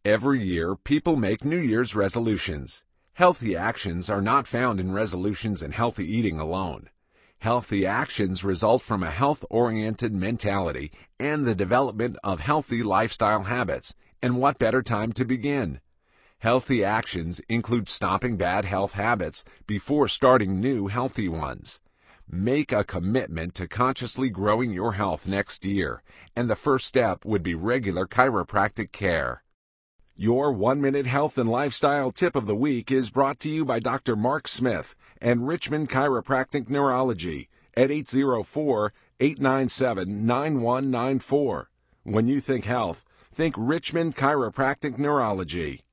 Every year, people make New Year's resolutions. Healthy actions are not found in resolutions and healthy eating alone. Healthy actions result from a health-oriented mentality and the development of healthy lifestyle habits. And what better time to begin? Healthy actions include stopping bad health habits before starting new healthy ones. Make a commitment to consciously growing your health next year, and the first step would be regular chiropractic care. Your 1-minute health and lifestyle tip of the week is brought to you by Dr. Mark Smith and Richmond Chiropractic Neurology at 804-897-9194. When you think health, think Richmond Chiropractic Neurology.